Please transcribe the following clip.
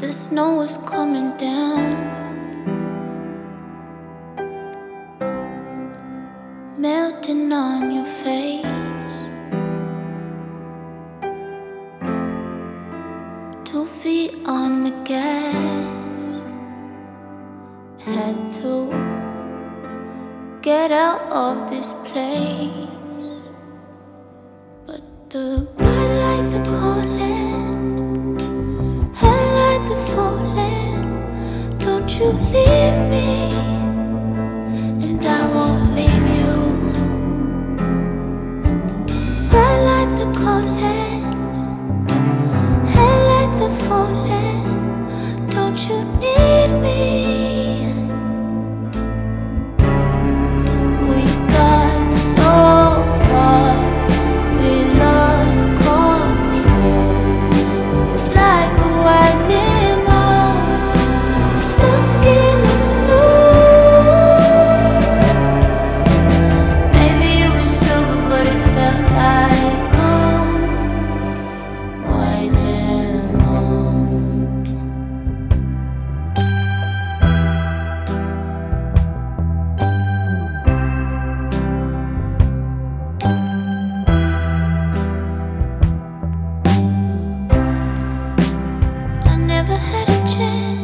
The snow was coming down, melting on your face. 2 feet on the gas, had to get out of this place. But the bright lights are calling, headlights are falling. Don't you leave me, and I won't leave you. Bright lights are calling, headlights are falling. Don't you need me? We got so far, we lost control. Like a white limo, stuck in the snow. Maybe it was silver, but it felt like gold. White limo. I never had a chance